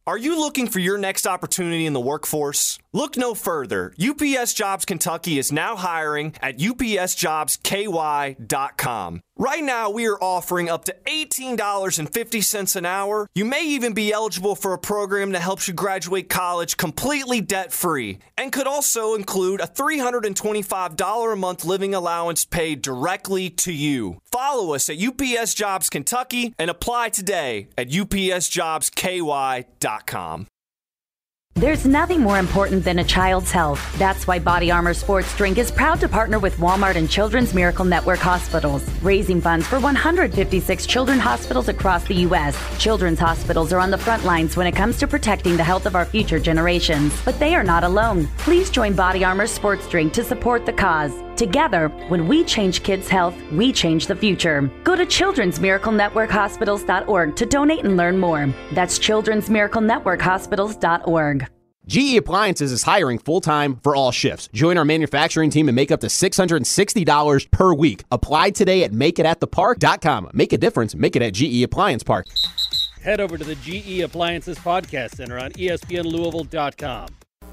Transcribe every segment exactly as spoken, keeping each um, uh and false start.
Are you looking for your next opportunity in the workforce? Look no further. U P S Jobs Kentucky is now hiring at U P S jobs K Y dot com. Right now, we are offering up to eighteen dollars and fifty cents an hour. You may even be eligible for a program that helps you graduate college completely debt-free and could also include a three hundred twenty-five dollars a month living allowance paid directly to you. Follow us at U P S Jobs Kentucky and apply today at U P S jobs K Y dot com. There's nothing more important than a child's health. That's why Body Armor Sports Drink is proud to partner with Walmart and Children's Miracle Network hospitals, raising funds for one hundred fifty-six children's hospitals across the U S. Children's hospitals are on the front lines when it comes to protecting the health of our future generations. But they are not alone. Please join Body Armor Sports Drink to support the cause. Together, when we change kids' health, we change the future. Go to children's miracle network hospitals dot org to donate and learn more. That's children's miracle network hospitals dot org. G E Appliances is hiring full-time for all shifts. Join our manufacturing team and make up to six hundred sixty dollars per week. Apply today at make it at the park dot com. Make a difference. Make it at G E Appliance Park. Head over to the G E Appliances Podcast Center on E S P N Louisville dot com.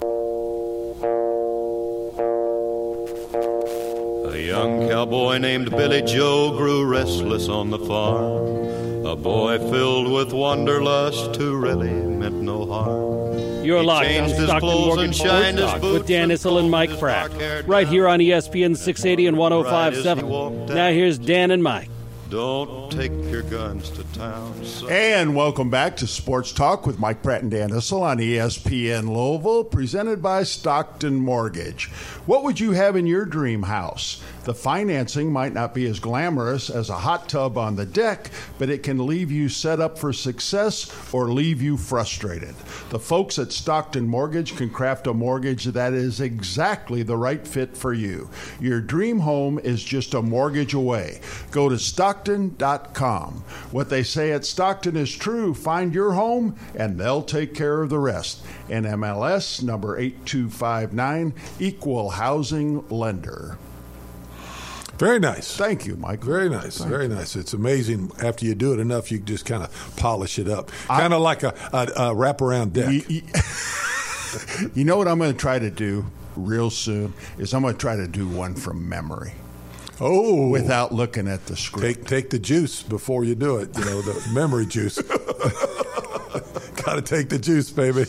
A young cowboy named Billy Joe grew restless on the farm. A boy filled with wanderlust who really meant no harm. You're He live on changed his Stockton clothes Morgan and Sports shined his Talk boots with Dan and Issel and Mike pulled his Frack, dark-haired right here on E S P N down. six eighty and one oh five point seven. Right as he walked Now out. here's Dan and Mike. Don't take your guns to town. son. And welcome back to Sports Talk with Mike Pratt and Dan Issel on E S P N Louisville, presented by Stockton Mortgage. What would you have in your dream house? The financing might not be as glamorous as a hot tub on the deck, but it can leave you set up for success or leave you frustrated. The folks at Stockton Mortgage can craft a mortgage that is exactly the right fit for you. Your dream home is just a mortgage away. Go to stockton dot com. What they say at Stockton is true. Find your home, and they'll take care of the rest. N M L S number eight two five nine, Equal Housing Lender. Very nice. Thank you, Mike. Very nice. Thank very you. nice. It's amazing. After you do it enough, you just kind of polish it up. Kind of like a, a, a wraparound deck. You, you, you know what I'm going to try to do real soon is I'm going to try to do one from memory. Oh. Without looking at the script. Take, take the juice before you do it, you know, the memory juice. Got to take the juice, baby.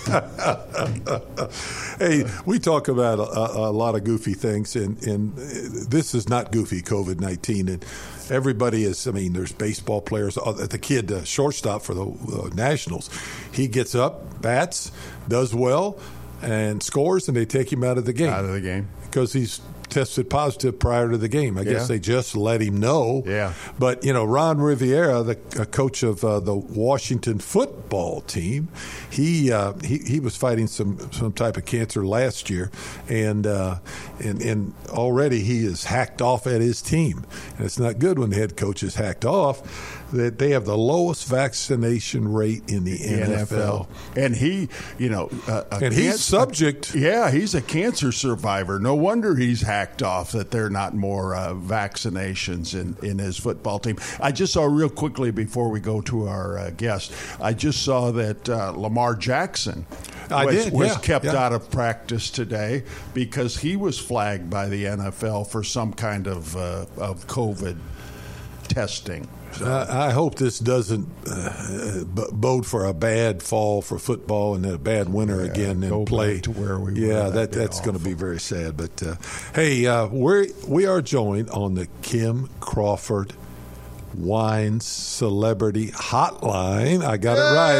Hey, we talk about a, a lot of goofy things, and, and this is not goofy, COVID nineteen. And everybody is, I mean, there's baseball players. The kid, the shortstop for the uh, Nationals, he gets up, bats, does well, and scores, and they take him out of the game. Out of the game. Because he's tested positive prior to the game. I Yeah. guess they just let him know. Yeah. But, you know, Ron Rivera, the uh, coach of uh, the Washington football team, he, uh, he he was fighting some, some type of cancer last year, and, uh, and and already he is hacked off at his team. And it's not good when the head coach is hacked off. That they have the lowest vaccination rate in the, the N F L. N F L. And he, you know, uh, a and he's subject. Yeah, he's a cancer survivor. No wonder he's hacked off that there are not more uh, vaccinations in, in his football team. I just saw real quickly before we go to our uh, guest, I just saw that uh, Lamar Jackson I was, did, was yeah, kept yeah. out of practice today because he was flagged by the N F L for some kind of uh, of COVID testing. So. I, I hope this doesn't uh, b- bode for a bad fall for football and then a bad winter yeah, again go and play back to where we yeah, were. that that's going to be very sad. But uh, hey, uh, we we are joined on the Kim Crawford Wines Celebrity Hotline. I got it right.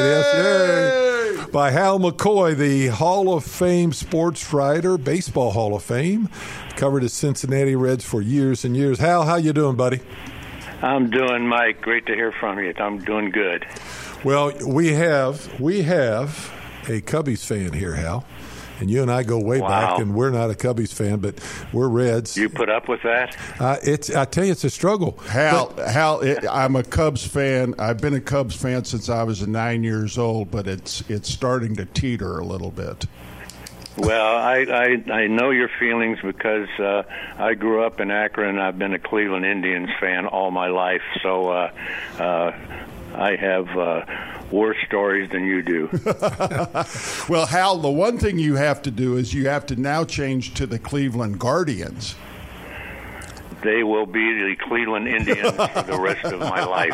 Yes, yay! By Hal McCoy, the Hall of Fame sports writer, Baseball Hall of Fame, covered the Cincinnati Reds for years and years. Hal, how you doing, buddy? I'm doing, Mike. Great to hear from you. I'm doing good. Well, we have we have a Cubbies fan here, Hal, and you and I go way wow. back, and we're not a Cubbies fan, but we're Reds. You put up with that? Uh, it's I tell you, it's a struggle. Hal, but, Hal, it, I'm a Cubs fan. I've been a Cubs fan since I was nine years old, but it's it's starting to teeter a little bit. Well, I, I I know your feelings because uh, I grew up in Akron. I've been a Cleveland Indians fan all my life, so uh, uh, I have uh, worse stories than you do. Well, Hal, the one thing you have to do is you have to now change to the Cleveland Guardians. They will be the Cleveland Indians for the rest of my life.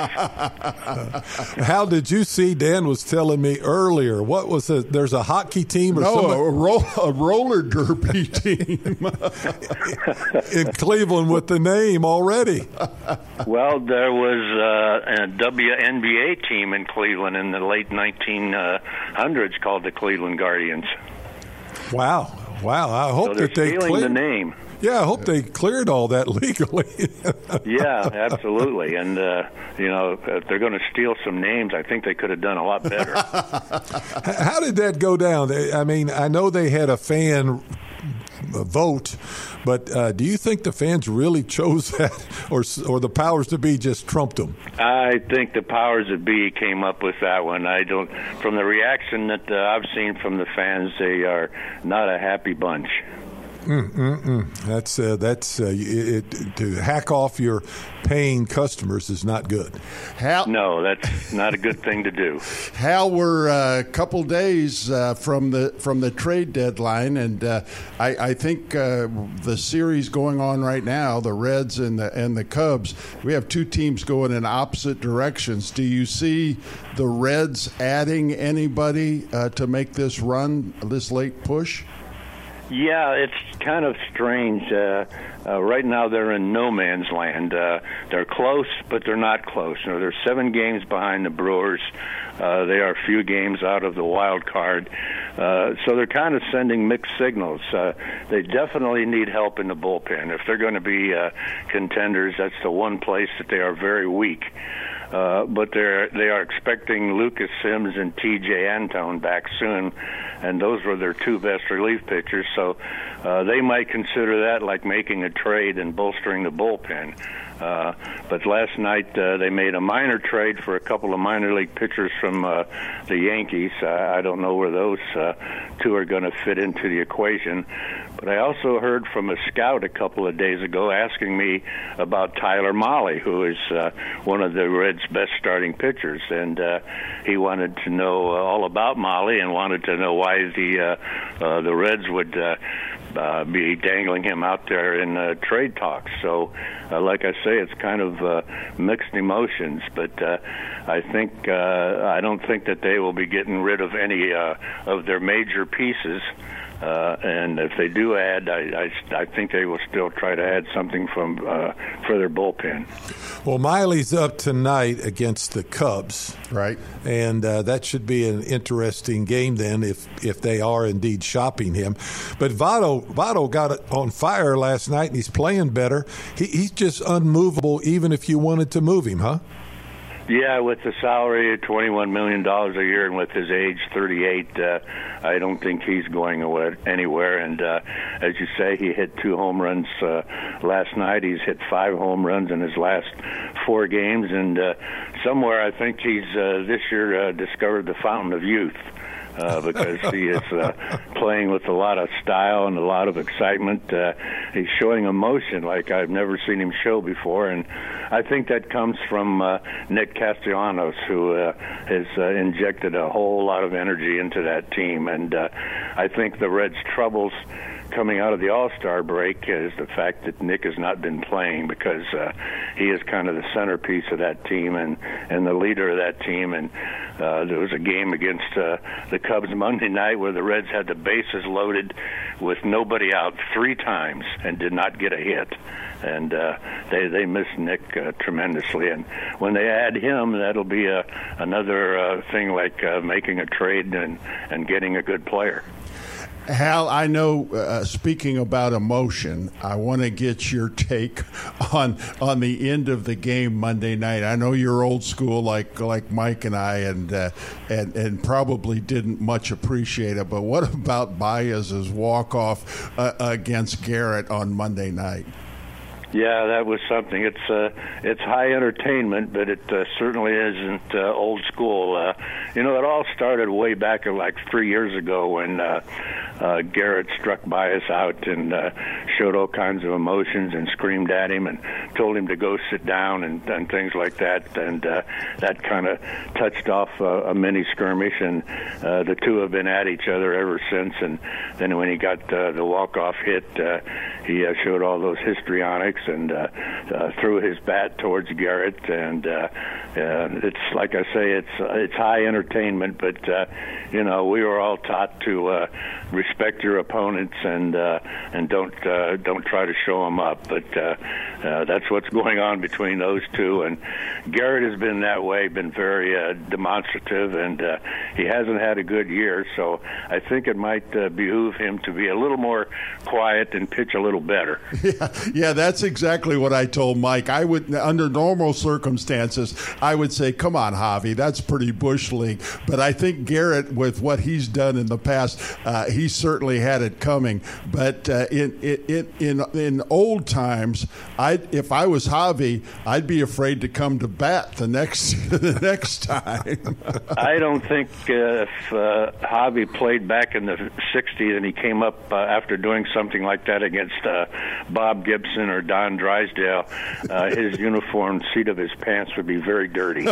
How did you see? Dan was telling me earlier. What was it? There's a hockey team or no, something? a, ro- a roller derby team in Cleveland with the name already. Well, there was uh, a W N B A team in Cleveland in the late nineteen hundreds called the Cleveland Guardians. Wow. Wow. I hope so they're that they stealing cleared the name. Yeah, I hope they cleared all that legally. Yeah, absolutely. And, uh, you know, if they're going to steal some names, I think they could have done a lot better. How did that go down? I mean, I know they had a fan vote, but uh, do you think the fans really chose that, or or the powers to be just trumped them? I think the powers that be came up with that one. I don't. From the reaction that uh, I've seen from the fans, they are not a happy bunch. Mm, mm, mm. That's uh, that's uh, it, it, to hack off your paying customers is not good. Hal, no, that's not a good thing to do. Hal, we're a couple days uh, from the from the trade deadline, and uh, I, I think uh, the series going on right now, the Reds and the and the Cubs, we have two teams going in opposite directions. Do you see the Reds adding anybody uh, to make this run, this late push? Yeah, it's kind of strange. Uh, uh, right now they're in no man's land. Uh, they're close, but they're not close. You know, they're seven games behind the Brewers. Uh, they are a few games out of the wild card. Uh, so they're kind of sending mixed signals. Uh, they definitely need help in the bullpen. If they're going to be uh, contenders, that's the one place that they are very weak. Uh, but they're they are expecting Lucas Sims and T J Antone back soon, and those were their two best relief pitchers. So uh, they might consider that like making a trade and bolstering the bullpen. Uh, but last night uh, they made a minor trade for a couple of minor league pitchers from uh, the Yankees. Uh, I don't know where those uh, two are going to fit into the equation. But I also heard from a scout a couple of days ago asking me about Tyler Mahle, who is uh, one of the Reds' best starting pitchers. And uh, he wanted to know uh, all about Mahle and wanted to know why the, uh, uh, the Reds would uh, uh, be dangling him out there in uh, trade talks. So, uh, like I say, it's kind of uh, mixed emotions. But uh, I think uh, I don't think that they will be getting rid of any uh, of their major pieces. Uh, and if they do add, I, I, I think they will still try to add something from uh, for their bullpen. Well, Miley's up tonight against the Cubs, right? And uh, that should be an interesting game then, if if they are indeed shopping him. But Votto Votto got on fire last night, and he's playing better. He, he's just unmovable, even if you wanted to move him, huh? Yeah, with the salary of twenty-one million dollars a year and with his age, thirty-eight, uh, I don't think he's going away, anywhere. And uh, as you say, he hit two home runs uh, last night. He's hit five home runs in his last four games. And uh, somewhere I think he's uh, this year uh, discovered the fountain of youth. Uh, because he is uh, playing with a lot of style and a lot of excitement. Uh, he's showing emotion like I've never seen him show before, and I think that comes from uh, Nick Castellanos, who uh, has uh, injected a whole lot of energy into that team. And uh, I think the Reds' troubles coming out of the All-Star break is the fact that Nick has not been playing, because uh, he is kind of the centerpiece of that team and, and the leader of that team. And uh, there was a game against uh, the Cubs Monday night where the Reds had the bases loaded with nobody out three times and did not get a hit. And uh, they they miss Nick uh, tremendously. And when they add him, that'll be a, another uh, thing like uh, making a trade and, and getting a good player. Hal, I know, uh, speaking about emotion, I want to get your take on on the end of the game Monday night. I know you're old school like like Mike and I, and uh, and and probably didn't much appreciate it. But what about Baez's walk-off uh, against Garrett on Monday night? Yeah, that was something. It's uh, it's high entertainment, but it uh, certainly isn't uh, old school. Uh, you know, it all started way back uh, like three years ago when uh, uh, Garrett struck Bias out and uh, showed all kinds of emotions and screamed at him and told him to go sit down and, and things like that. And uh, that kind of touched off uh, a mini skirmish, and uh, the two have been at each other ever since. And then when he got uh, the walk-off hit, uh, he uh, showed all those histrionics and uh, uh, threw his bat towards Garrett, and uh, uh, it's like I say, it's uh, it's high entertainment. But uh, you know, we were all taught to uh, respect your opponents and uh, and don't uh, don't try to show them up. But uh, uh, that's what's going on between those two. And Garrett has been that way, been very uh, demonstrative, and uh, he hasn't had a good year. So I think it might uh, behoove him to be a little more quiet and pitch a little better. Yeah, yeah, that's exactly what I told Mike. I would, under normal circumstances, I would say, come on, Javi, that's pretty Bush League. But I think Garrett, with what he's done in the past, uh, he certainly had it coming. But uh, in, in in in old times, I if I was Javi, I'd be afraid to come to bat the next the next time. I don't think uh, if uh, Javi played back in the sixties and he came up uh, after doing something like that against uh, Bob Gibson or Don Drysdale, uh, his uniform seat of his pants would be very dirty.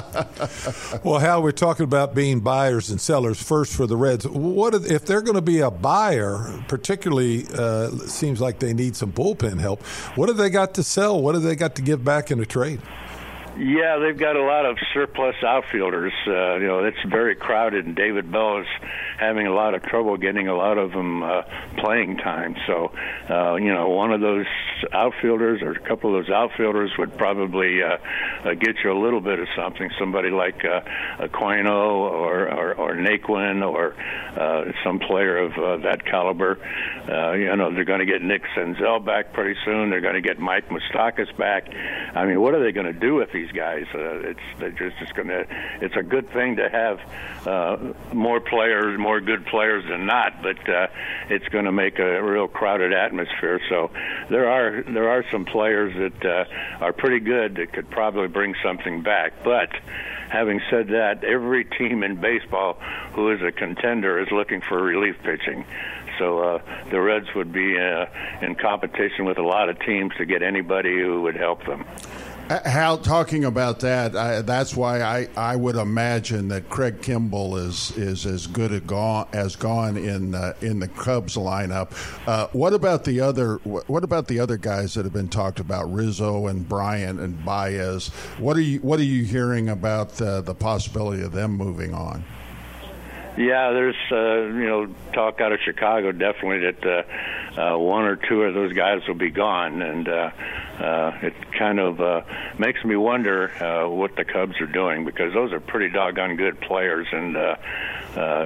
Well, Hal, we're talking about being buyers and sellers first for the Reds. What if they're going to be a buyer, particularly uh, it seems like they need some bullpen help, what have they got to sell? What have they got to give back in a trade? Yeah, they've got a lot of surplus outfielders. Uh, you know, it's very crowded, and David Bell is having a lot of trouble getting a lot of them uh, playing time. So, uh, you know, one of those outfielders or a couple of those outfielders would probably uh, uh, get you a little bit of something. Somebody like uh, Aquino or, or, or Naquin or uh, some player of uh, that caliber. Uh, you know, they're going to get Nick Senzel back pretty soon. They're going to get Mike Moustakas back. I mean, what are they going to do with these guys? Uh, it's they're just, just going to. It's a good thing to have uh, more players, more good players than not, but uh, it's going to make a real crowded atmosphere. So there are there are some players that uh, are pretty good that could probably bring something back. But having said that, every team in baseball who is a contender is looking for relief pitching. So uh, the Reds would be uh, in competition with a lot of teams to get anybody who would help them. Hal, talking about that, I, that's why I, I would imagine that Craig Kimbrel is is as good as gone as gone in uh, in the Cubs lineup. Uh, what about the other What about the other guys that have been talked about, Rizzo and Bryant and Baez? What are you What are you hearing about uh, the possibility of them moving on? Yeah, there's uh, you know talk out of Chicago definitely that uh, uh, one or two of those guys will be gone, and uh, uh, it kind of uh, makes me wonder uh, what the Cubs are doing, because those are pretty doggone good players, and uh, uh,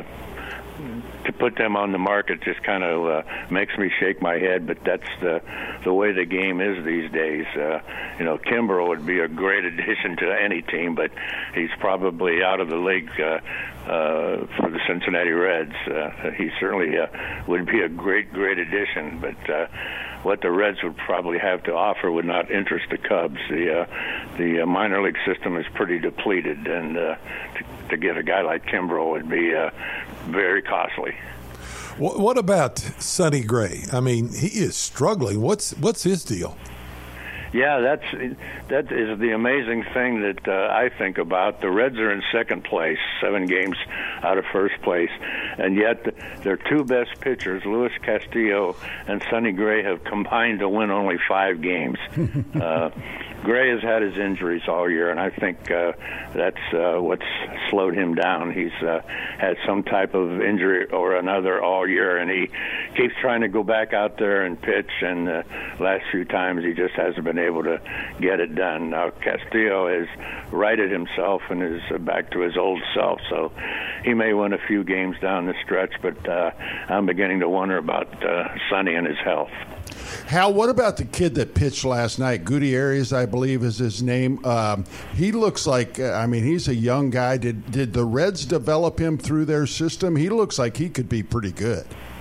to put them on the market just kind of uh, makes me shake my head. But that's the the way the game is these days. Uh, you know, Kimbrel would be a great addition to any team, but he's probably out of the league uh, uh, for the Cincinnati Reds. Uh, he certainly uh, would be a great, great addition, but uh, what the Reds would probably have to offer would not interest the Cubs. The uh, the uh, minor league system is pretty depleted, and uh, to, to get a guy like Kimbrel would be uh, very costly. What about Sonny Gray? I mean, he is struggling. What's what's his deal? Yeah, that's that is the amazing thing that uh, I think about. The Reds are in second place, seven games out of first place, and yet their two best pitchers, Luis Castillo and Sonny Gray, have combined to win only five games. uh, Gray has had his injuries all year, and I think uh, that's uh, what's slowed him down. He's uh, had some type of injury or another all year, and he keeps trying to go back out there and pitch, and the uh, last few times he just hasn't been able to get it done. Now, Castillo has righted himself and is back to his old self, so he may win a few games down the stretch, but uh, I'm beginning to wonder about uh, Sonny and his health. Hal, what about the kid that pitched last night? Gutierrez, I believe, is his name. Um, he looks like, I mean, he's a young guy. Did did the Reds develop him through their system? He looks like he could be pretty good.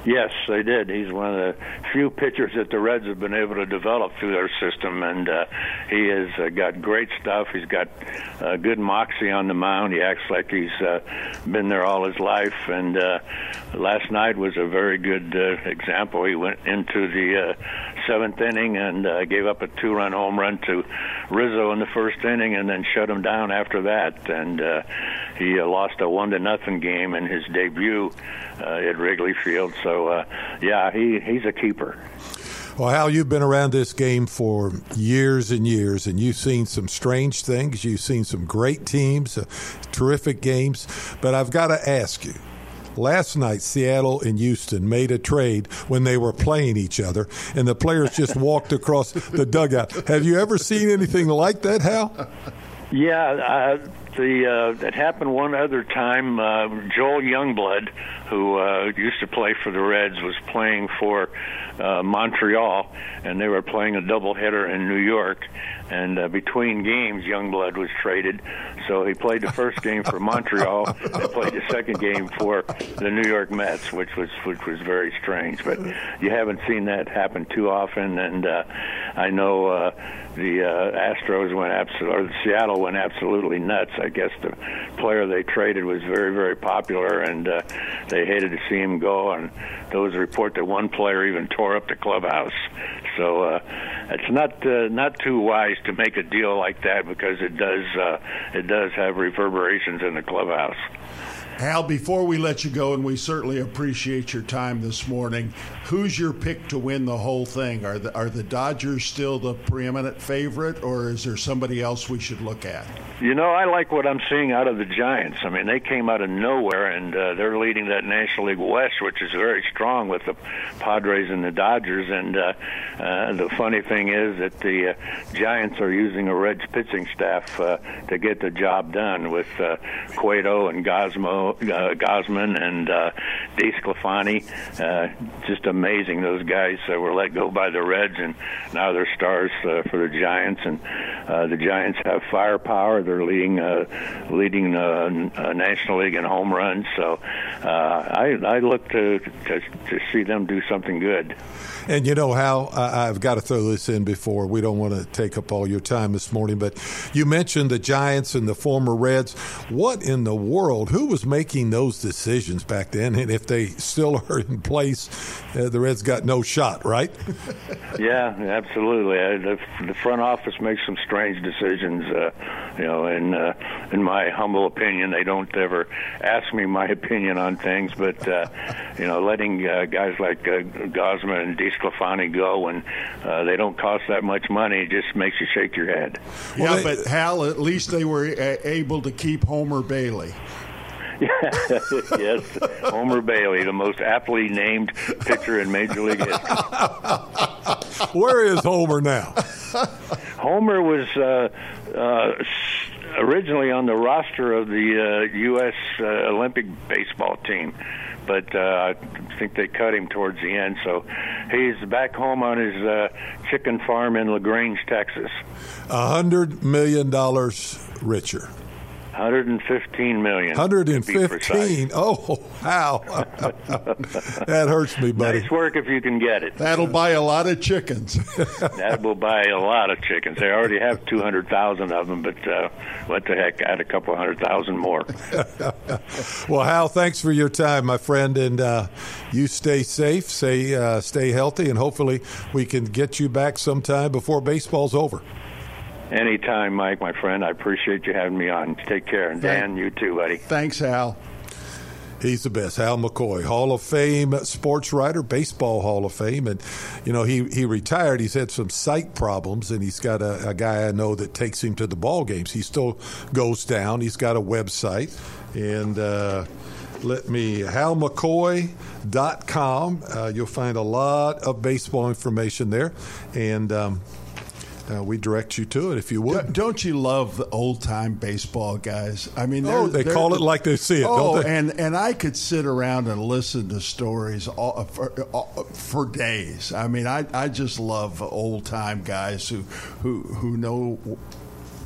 Yes, they did. He's one of the few pitchers that the Reds have been able to develop through their system, and uh, he has uh, got great stuff. He's got uh, good moxie on the mound. He acts like he's uh, been there all his life, and uh, last night was a very good uh, example. He went into the uh, seventh inning and uh, gave up a two-run home run to Rizzo in the first inning, and then shut him down after that. And uh, he uh, lost a one to nothing game in his debut uh, at Wrigley Field. So, uh, yeah, he, he's a keeper. Well, Hal, you've been around this game for years and years, and you've seen some strange things. You've seen some great teams, uh, terrific games. But I've got to ask you, last night, Seattle and Houston made a trade when they were playing each other, and the players just walked across the dugout. Have you ever seen anything like that, Hal? Yeah, uh, the uh, that happened one other time. Uh, Joel Youngblood, who uh, used to play for the Reds, was playing for uh, Montreal, and they were playing a doubleheader in New York. And uh, between games, Youngblood was traded. So he played the first game for Montreal and played the second game for the New York Mets, which was which was very strange. But you haven't seen that happen too often. And uh, I know uh, the uh, Astros went absolutely, or Seattle went absolutely nuts. I guess the player they traded was very, very popular, and uh, they hated to see him go. And there was a report that one player even tore up the clubhouse. So uh, it's not uh, not too wise to make a deal like that, because it does uh, it does have reverberations in the clubhouse. Hal, before we let you go, and we certainly appreciate your time this morning, who's your pick to win the whole thing? Are the are the Dodgers still the preeminent favorite, or is there somebody else we should look at? You know, I like what I'm seeing out of the Giants. I mean, they came out of nowhere, and uh, they're leading that National League West, which is very strong with the Padres and the Dodgers. And uh, uh, the funny thing is that the uh, Giants are using a Reds pitching staff uh, to get the job done with uh, Cueto and Gosmo. Uh, Gosman and uh, DeSclafani, uh, just amazing. Those guys uh, were let go by the Reds, and now they're stars uh, for the Giants. And uh, the Giants have firepower. They're leading, uh, leading uh, National League in home runs. So uh, I, I look to, to to see them do something good. And you know how I've got to throw this in before we don't want to take up all your time this morning, but you mentioned the Giants and the former Reds. What in the world? Who was making those decisions back then? And if they still are in place, uh, the Reds got no shot, right? Yeah, absolutely. Uh, the, the front office makes some strange decisions. Uh, you know, in uh, in my humble opinion, they don't ever ask me my opinion on things, but uh, you know, letting uh, guys like uh, Gosman and DeSclafani go when uh, they don't cost that much money just makes you shake your head. Yeah, well, but Hal, at least they were a- able to keep Homer Bailey. Yes, Homer Bailey, the most aptly named pitcher in Major League history. Where is Homer now? Homer was uh, uh, originally on the roster of the uh, U S Uh, Olympic baseball team, but uh, I think they cut him towards the end. So he's back home on his uh, chicken farm in LaGrange, Texas. A hundred million dollars richer. one hundred fifteen million. one hundred fifteen. Oh, how? That hurts me, buddy. Nice work if you can get it. That'll buy a lot of chickens. That will buy a lot of chickens. They already have two hundred thousand of them, but uh, what the heck, add a couple hundred thousand more. Well, Hal, thanks for your time, my friend, and uh, you stay safe, stay, uh, stay healthy, and hopefully we can get you back sometime before baseball's over. Anytime, Mike, my friend. I appreciate you having me on. Take care. And Dan, you too, buddy. Thanks, Hal. He's the best. Hal McCoy, Hall of Fame sports writer, baseball Hall of Fame. And, you know, he, he retired. He's had some sight problems, and he's got a, a guy I know that takes him to the ball games. He still goes down. He's got a website. And uh, let me, hal mccoy dot com. Uh, you'll find a lot of baseball information there. And, um, Uh, we direct you to it if you would. Don't you love the old-time baseball guys? I mean, oh, they call it like they see it, oh, don't they? and and I could sit around and listen to stories all, for, all, for days. I mean, I I just love old-time guys who who who know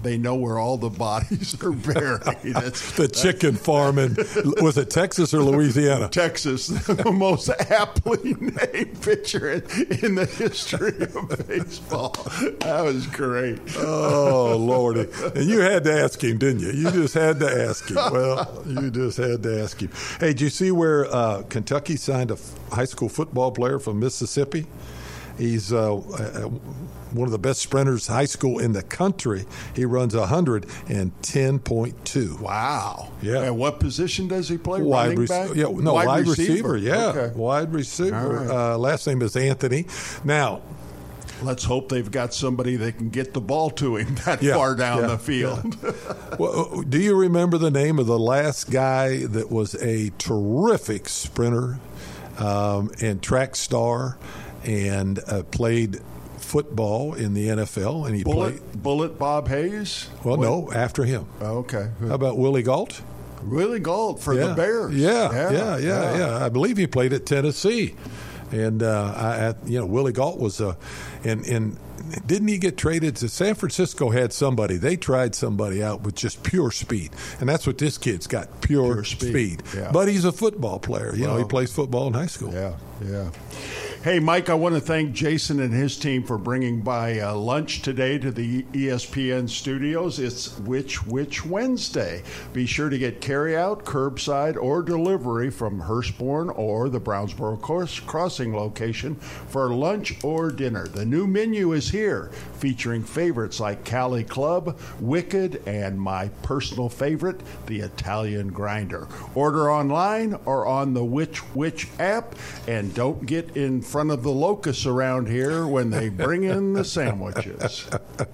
they know where all the bodies are buried. That's, the chicken farm in, was it Texas or Louisiana? Texas, the most aptly named pitcher in, in the history of baseball. That was great. Oh, Lordy. And you had to ask him, didn't you? You just had to ask him. Well, you just had to ask him. Hey, did you see where uh, Kentucky signed a f- high school football player from Mississippi? He's uh, one of the best sprinters high school in the country. He runs one hundred ten point two. Wow. Yeah. And what position does he play? Wide Running rec- back? Yeah, no, wide, wide receiver. receiver. Yeah, okay. Wide receiver. Right. Uh, last name is Anthony. Now, let's hope they've got somebody that can get the ball to him that yeah, far down yeah, the field. Yeah. Well, do you remember the name of the last guy that was a terrific sprinter um, and track star and uh, played football in the N F L? And he Bullet, played Bullet Bob Hayes? Well, what? no, after him. Oh, okay. How about Willie Gault? Willie Gault for yeah. the Bears. Yeah, yeah, yeah, yeah, yeah, yeah. I believe he played at Tennessee. And, uh, I, I, you know, Willie Gault was a – and, and didn't he get traded to – San Francisco had somebody. They tried somebody out with just pure speed. And that's what this kid's got, pure, pure speed. speed. Yeah. But he's a football player. You well, know, he plays football in high school. Yeah, yeah. Hey, Mike, I want to thank Jason and his team for bringing by uh, lunch today to the E S P N studios. It's Which Which Wednesday. Be sure to get carryout, curbside, or delivery from Hurstbourne or the Brownsboro Crossing location for lunch or dinner. The new menu is here, featuring favorites like Cali Club, Wicked, and my personal favorite, the Italian Grinder. Order online or on the Which Which app, and don't get in front of the locusts around here when they bring in the sandwiches.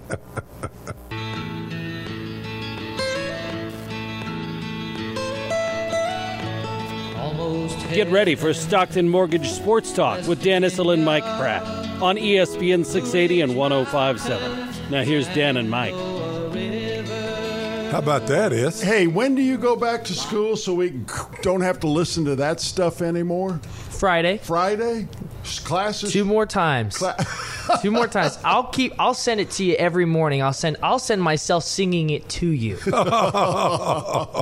Get ready for Stockton Mortgage Sports Talk with Dan Issel and Mike Pratt on E S P N six eighty and one oh five point seven. Now here's Dan and Mike. How about that, Is? Hey, when do you go back to school so we don't have to listen to that stuff anymore? Friday. Friday? Classes? Two more times. Cla- Two more times. I'll keep. I'll send it to you every morning. I'll send. I'll send myself singing it to you. uh,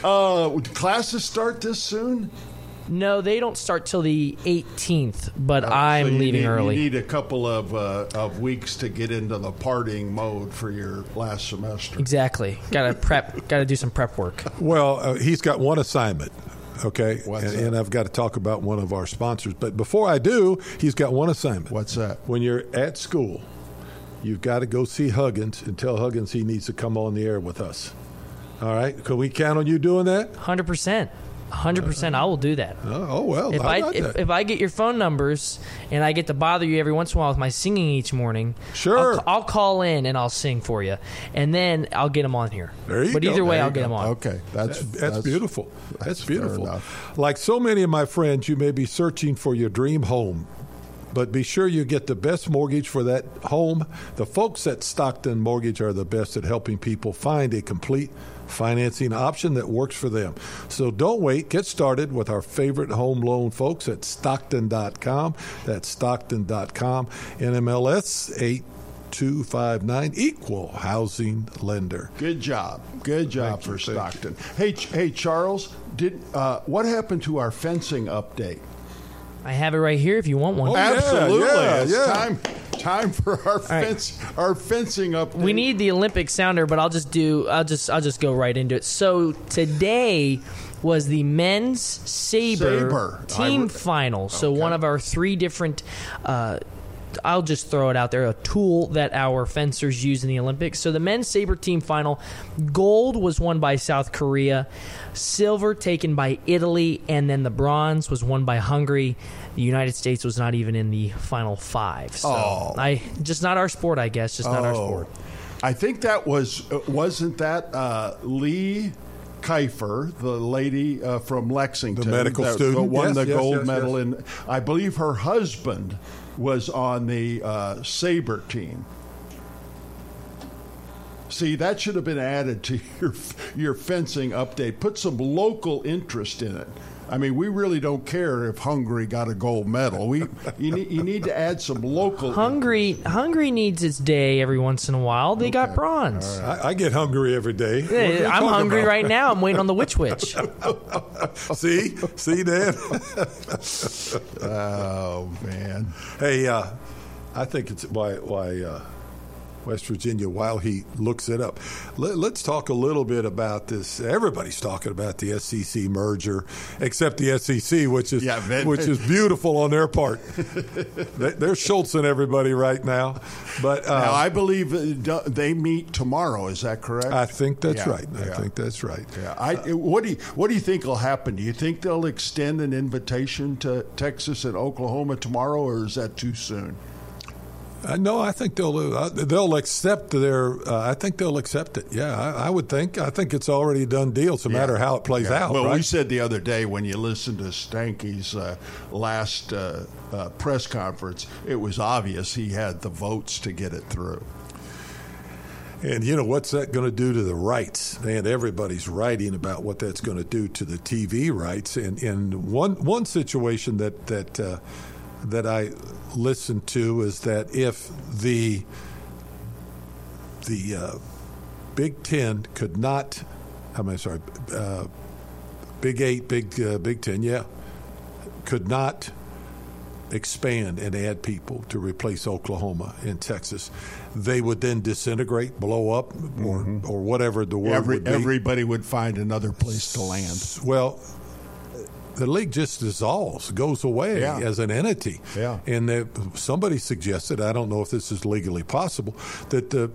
classes start this soon? No, they don't start till the eighteenth, but uh, I'm so leaving need, early. You need a couple of uh, of weeks to get into the partying mode for your last semester. Exactly. Got to prep. Got to do some prep work. Well, uh, he's got one assignment. Okay, What's and, that? and I've got to talk about one of our sponsors. But before I do, he's got one assignment. What's that? When you're at school, you've got to go see Huggins and tell Huggins he needs to come on the air with us. All right? Can we count on you doing that? one hundred percent. one hundred percent I will do that. Oh, oh well. If I, I if, if I get your phone numbers and I get to bother you every once in a while with my singing each morning, sure, I'll, I'll call in and I'll sing for you, and then I'll get them on here. There you but go. either way, There I'll you get go. them on. Okay, that's that, that's, that's beautiful. That's, that's beautiful. fair enough. Like so many of my friends, you may be searching for your dream home. But be sure you get the best mortgage for that home. The folks at Stockton Mortgage are the best at helping people find a complete financing option that works for them. So don't wait. Get started with our favorite home loan folks at Stockton dot com. That's Stockton dot com. N M L S eight two five nine, equal housing lender. Good job. Good job Thank you, for thank Stockton. Hey, Ch- hey, Charles, did uh, what happened to our fencing update? I have it right here if you want one. Oh, yeah, Absolutely. yeah, it's yeah. time time for our right. fence our fencing update. We need the Olympic sounder, but I'll just do. I'll just. I'll just go right into it. So today was the men's saber, Saber. team I re- final. So Okay. one of our three different. Uh, I'll just throw it out there, a tool that our fencers use in the Olympics. So the men's saber team final, gold was won by South Korea, silver taken by Italy, and then the bronze was won by Hungary. The United States was not even in the final five. So Oh. I just not our sport, I guess, just not our Oh. sport. I think that was uh, wasn't that uh, Lee Kiefer, the lady uh, from Lexington, The medical that, student? that won Yes, the yes, gold yes, medal, yes. and I believe her husband was on the uh, saber team. See, that should have been added to your your fencing update. Put some local interest in it. I mean, we really don't care if Hungary got a gold medal. We you need, you need to add some local. Hungary Hungary needs its day every once in a while. They okay. got bronze. Right. I, I get hungry every day. Yeah, I'm hungry about? right now. I'm waiting on the Witch Witch. see, see, Dan. Oh man. Hey, uh, I think it's why why. Uh, West Virginia, while he looks it up. Let, let's talk a little bit about this. Everybody's talking about the S E C merger, except the S E C, which is yeah, man, which man. is beautiful on their part. they, they're schultzing everybody right now. But uh, now, I believe they meet tomorrow. Is that correct? I think that's yeah, right. I yeah. think that's right. Yeah. I, what do you What do you think will happen? Do you think they'll extend an invitation to Texas and Oklahoma tomorrow, or is that too soon? Uh, no, I think they'll uh, they'll accept their. Uh, I think they'll accept it. Yeah, I, I would think. I think it's already a done deal. It's a yeah. matter how it plays yeah. out. Well, right? we said the other day when you listened to Stanky's uh, last uh, uh, press conference, it was obvious he had the votes to get it through. And, you know, what's that going to do to the rights? And everybody's writing about what that's going to do to the T V rights. And in one one situation that that uh, that I listened to is that if the the uh, Big Ten could not, I mean, sorry, uh, Big Eight, Big uh, Big Ten, yeah, could not expand and add people to replace Oklahoma and Texas, they would then disintegrate, blow up, or mm-hmm. or whatever the word Every, would be. Everybody would find another place to land. Well, the league just dissolves, goes away yeah. as an entity. Yeah. And they, somebody suggested, I don't know if this is legally possible, that the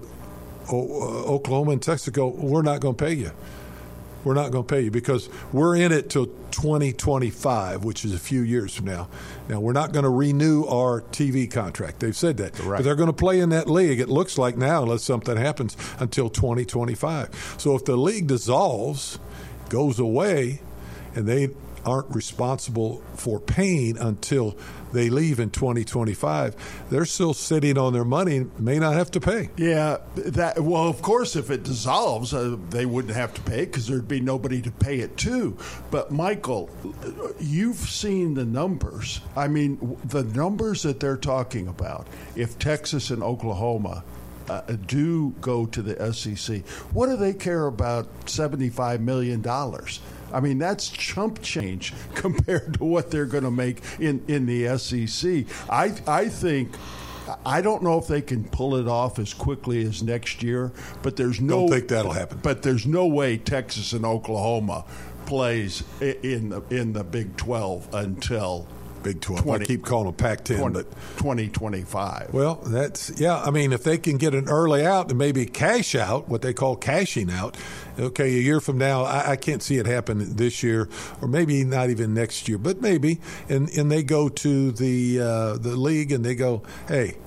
o- Oklahoma and Texas go, we're not going to pay you. We're not going to pay you because we're in it till twenty twenty-five, which is a few years from now. Now, we're not going to renew our T V contract. They've said that. Right. But they're going to play in that league, it looks like now, unless something happens, until twenty twenty-five. So if the league dissolves, goes away, and they aren't responsible for paying until they leave in twenty twenty-five, they're still sitting on their money, may not have to pay. Yeah, that well, of course, if it dissolves, uh, they wouldn't have to pay because there'd be nobody to pay it to. But, Michael, you've seen the numbers. I mean, the numbers that they're talking about, if Texas and Oklahoma uh, do go to the S E C, what do they care about seventy-five million dollars? I mean, that's chump change compared to what they're going to make in, in the S E C. I I think I don't know if they can pull it off as quickly as next year, but there's no don't think that'll happen. But there's no way Texas and Oklahoma plays in the in the Big twelve until Big twelve. twenty, I keep calling them Pac ten, twenty, but twenty twenty-five. Well, that's yeah. I mean, if they can get an early out and maybe cash out, what they call cashing out. Okay, a year from now, I, I can't see it happen this year, or maybe not even next year, but maybe. And and they go to the uh, the league and they go, hey,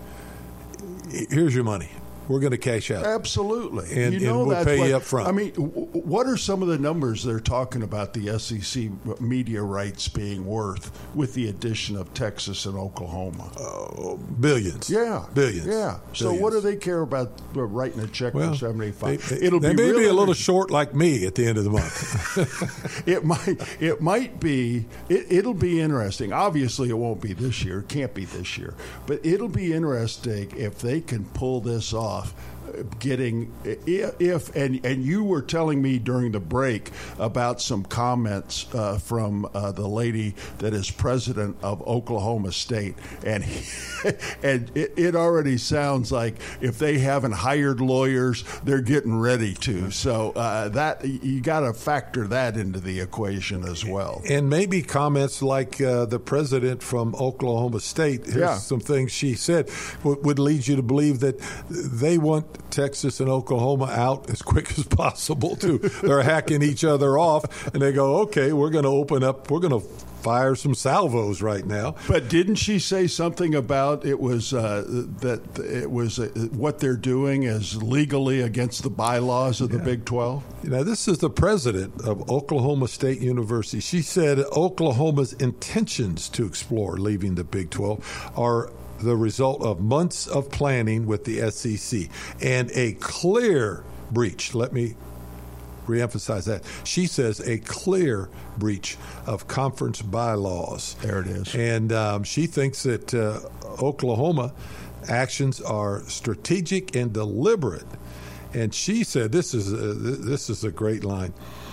here's your money. We're going to cash out. Absolutely. And, you know and we'll that's pay what, you up front. I mean, w- what are some of the numbers they're talking about the S E C media rights being worth with the addition of Texas and Oklahoma? Uh, billions. Yeah. Billions. Yeah. So billions. What do they care about writing a check well, for seventy-five? They, they, It'll they be may really be a little short like me at the end of the month. it might it might be it, it'll be interesting. Obviously it won't be this year. It can't be this year. But it'll be interesting if they can pull this off. Getting if and and you were telling me during the break about some comments uh, from uh, the lady that is president of Oklahoma State, and he, and it, it already sounds like if they haven't hired lawyers, they're getting ready to. So uh, that you got to factor that into the equation as well. And maybe comments like uh, the president from Oklahoma State. Here's yeah. some things she said would, would lead you to believe that they want Texas and Oklahoma out as quick as possible too. They're hacking each other off, and they go, okay, we're going to open up, we're going to fire some salvos right now. But didn't she say something about it was uh, that it was uh, what they're doing is legally against the bylaws of the yeah. Big twelve? You know, this is the president of Oklahoma State University. She said Oklahoma's intentions to explore leaving the Big twelve are the result of months of planning with the S E C and a clear breach. Let me reemphasize that. She says a clear breach of conference bylaws. There it is. And um, she thinks that uh, Oklahoma actions are strategic and deliberate. And she said, this is a, this is a great line.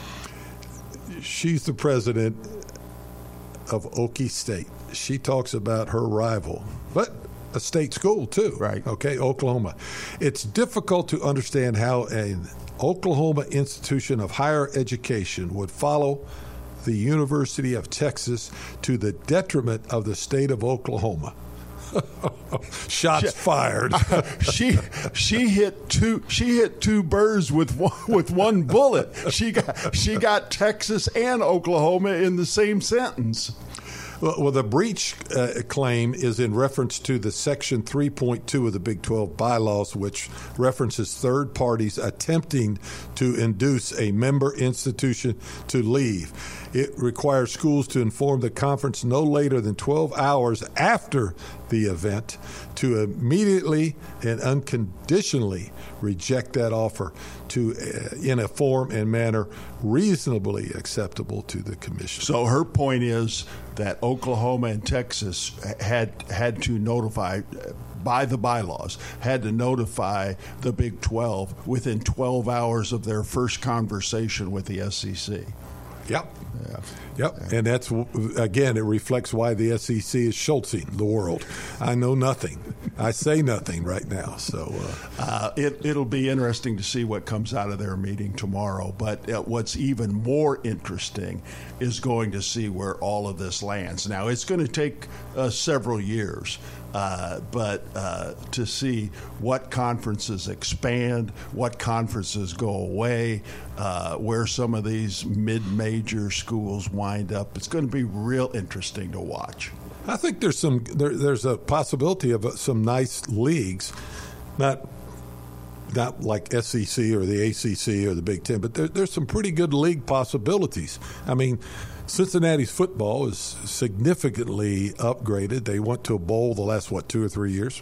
She's the president of Okie State. She talks about her rival, but a state school too. Right. Okay, Oklahoma. It's difficult to understand how an Oklahoma institution of higher education would follow the University of Texas to the detriment of the state of Oklahoma. Shots she, fired. she she hit two she hit two birds with one, with one bullet. She got she got Texas and Oklahoma in the same sentence. Well, well the breach uh, claim is in reference to the Section three point two of the Big twelve bylaws, which references third parties attempting to induce a member institution to leave. It requires schools to inform the conference no later than twelve hours after the event to immediately and unconditionally reject that offer to uh, in a form and manner reasonably acceptable to the commission. So her point is that Oklahoma and Texas had had to notify, by the bylaws, had to notify the Big twelve within twelve hours of their first conversation with the S E C. Yep. Yeah. Yep. And that's, again, it reflects why the S E C is Schultzing the world. I know nothing. I say nothing right now. So uh, uh, it, it'll be interesting to see what comes out of their meeting tomorrow. But uh, what's even more interesting is going to see where all of this lands. Now, it's going to take uh, several years. Uh, but uh, to see what conferences expand, what conferences go away, uh, where some of these mid-major schools wind up, it's going to be real interesting to watch. I think there's some there, there's a possibility of some nice leagues, not not like S E C or the A C C or the Big Ten, but there, there's some pretty good league possibilities. I mean, Cincinnati's football is significantly upgraded. They went to a bowl the last, what, two or three years.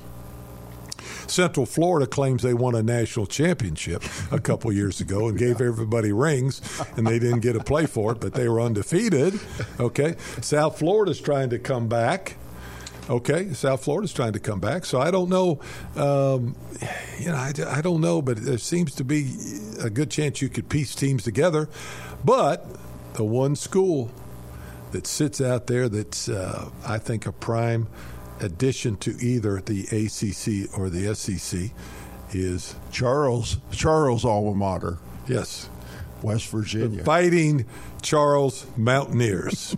Central Florida claims they won a national championship a couple years ago and gave everybody rings, and they didn't get a play for it, but they were undefeated. Okay, South Florida's trying to come back. Okay, South Florida's trying to come back. So I don't know. Um, you know, I, I don't know, but there seems to be a good chance you could piece teams together. But the one school that sits out there that's, uh, I think, a prime addition to either the A C C or the S E C is Charles, Charles' alma mater. Yes. West Virginia. The Fighting Charles Mountaineers.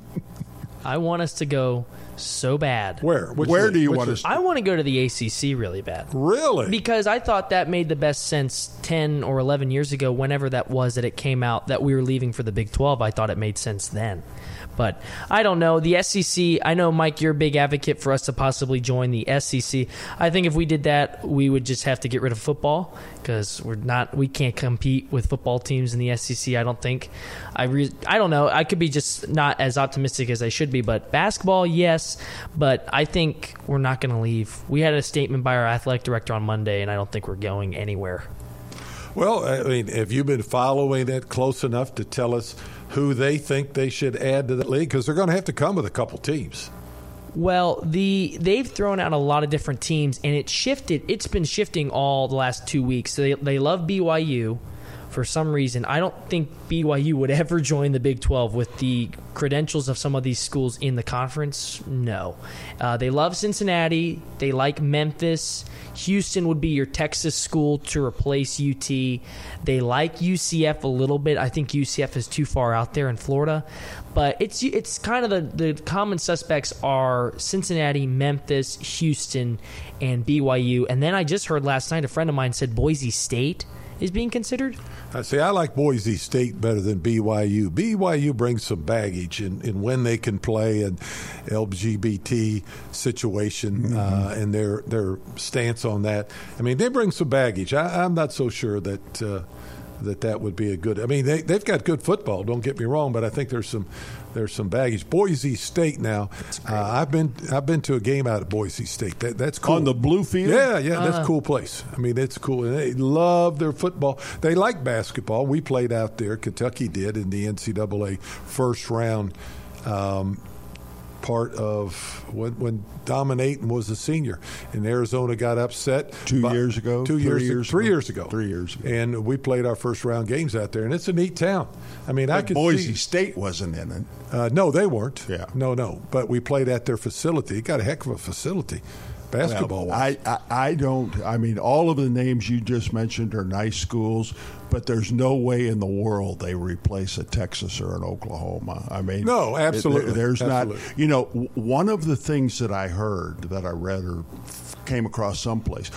I want us to go so bad. Where? Which Where league? do you Which want league? to? I want to go to the A C C really bad. Really? Because I thought that made the best sense ten or eleven years ago, whenever that was that it came out that we were leaving for the Big twelve. I thought it made sense then. But I don't know. The S E C, I know, Mike, you're a big advocate for us to possibly join the S E C. I think if we did that, we would just have to get rid of football because we're not, we can't compete with football teams in the S E C, I don't think. I re, I don't know. I could be just not as optimistic as I should be. But basketball, yes. But I think we're not going to leave. We had a statement by our athletic director on Monday, and I don't think we're going anywhere. Well, I mean, have you been following it close enough to tell us who they think they should add to the league? Because they're going to have to come with a couple teams. Well, the they've thrown out a lot of different teams, and it shifted. It's been shifting all the last two weeks. So they, they love B Y U. For some reason, I don't think B Y U would ever join the Big twelve with the credentials of some of these schools in the conference. No. Uh, they love Cincinnati. They like Memphis. Houston would be your Texas school to replace U T. They like U C F a little bit. I think U C F is too far out there in Florida. But it's it's kind of the, the common suspects are Cincinnati, Memphis, Houston, and B Y U. And then I just heard last night a friend of mine said Boise State is being considered. I say I like Boise State better than B Y U. B Y U brings some baggage in, in when they can play and L G B T situation mm-hmm. uh, and their their stance on that. I mean, they bring some baggage. I, I'm not so sure that uh, that that would be a good. I mean, they they've got good football. Don't get me wrong, but I think there's some there's some baggage. Boise State now. Uh, I've been I've been to a game out at Boise State. That, that's cool. On the blue field. Yeah, yeah, that's Uh. a cool place. I mean, it's cool. And they love their football. They like basketball. We played out there. Kentucky did in the N C double A first round. Um, part of when, when Dom Ayton was a senior, and Arizona got upset Two by- years ago? Two Three years, years three ago? years ago, Three years ago. and we played our first round games out there, and it's a neat town. I mean, I But could Boise see, State wasn't in it. uh, no, they weren't. Yeah. no, no, but we played at their facility. It got a heck of a facility, basketball. Well, I, I I don't. I mean, all of the names you just mentioned are nice schools, but there's no way in the world they replace a Texas or an Oklahoma. I mean, No, absolutely. there- there's Absolutely. not. You know, w- one of the things that I heard that I read or f- came across someplace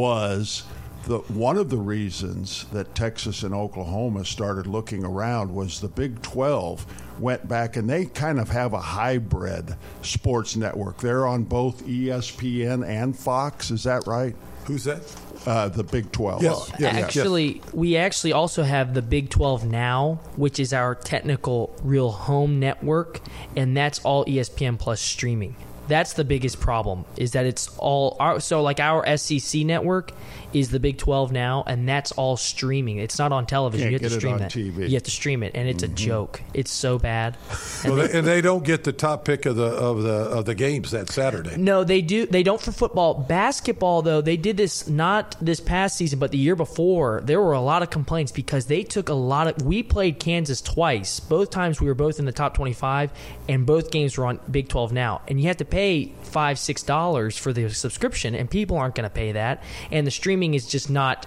was the one of the reasons that Texas and Oklahoma started looking around was the Big twelve went back and they kind of have a hybrid sports network. They're on both E S P N and Fox. Is that right? Who's that? Uh, the Big twelve. Yes. Yeah, yeah. Actually, we actually also have the Big twelve Now, which is our technical real home network, and that's all E S P N plus streaming. That's the biggest problem, is that it's all our, so like our S E C network is the Big twelve Now, and that's all streaming. It's not on television. Can't you have get to it stream on that. T V. You have to stream it, and it's a joke. It's so bad. Well, they, and they don't get the top pick of the of the of the games that Saturday. No, they do. They don't for football. Basketball, though, they did this not this past season, but the year before. There were a lot of complaints because they took a lot of. We played Kansas twice. Both times we were both in the top twenty-five, and both games were on Big twelve Now. And you have to pay five, six dollars for the subscription, and people aren't going to pay that. And the streaming is just not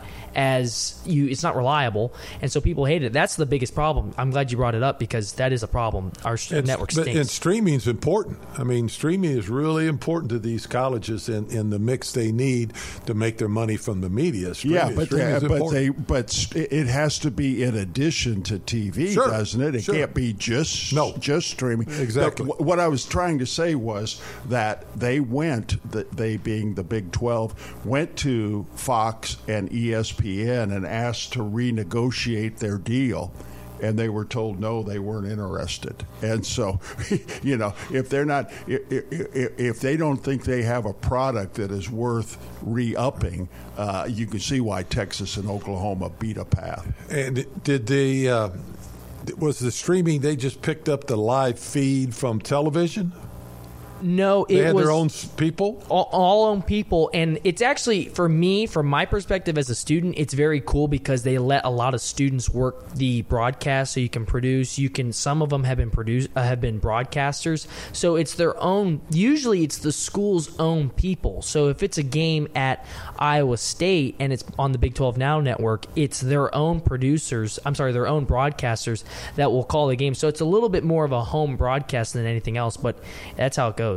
as you. It's not reliable, and so people hate it. That's the biggest problem. I'm glad you brought it up because that is a problem. Our And, network but, stinks. and streaming is important. I mean, streaming is really important to these colleges in, in the mix they need to make their money from the media. Streaming, Yeah, but streaming they, is but important. they but it has to be in addition to T V, Sure, doesn't it? It sure. can't be just No. just streaming. Exactly. But wh- what I was trying to say was that they went, that they being the Big twelve, went to Fox and E S P N and asked to renegotiate their deal. And they were told no, they weren't interested. And so, you know, if they're not, if, if, if they don't think they have a product that is worth re-upping, uh, you can see why Texas and Oklahoma beat a path. And did the uh, was the streaming? They just picked up the live feed from television. no, it They had was their own s- people. all, all own people, and it's actually, for me, from my perspective as a student, it's very cool because they let a lot of students work the broadcast, so you can produce. You can some of them have been produce uh, have been broadcasters, so it's their own. Usually, it's the school's own people. So if it's a game at Iowa State and it's on the Big twelve Now network, it's their own producers. I'm sorry, their own broadcasters that will call the game. So it's a little bit more of a home broadcast than anything else, but that's how it goes.